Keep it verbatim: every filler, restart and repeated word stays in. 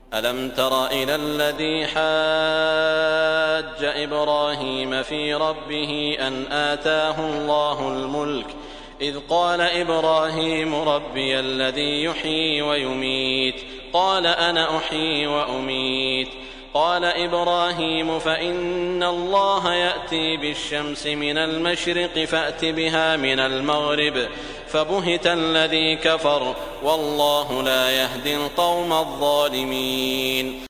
ألم تر إلى الذي حاج إبراهيم في ربه أن آتاه الله الملك إذ قال إبراهيم ربي الذي يحيي ويميت قال أنا أحيي وأميت قال إبراهيم فإن الله يأتي بالشمس من المشرق فأت بها من المغرب فبهت الذي كفر والله لا يهدي القوم الظالمين.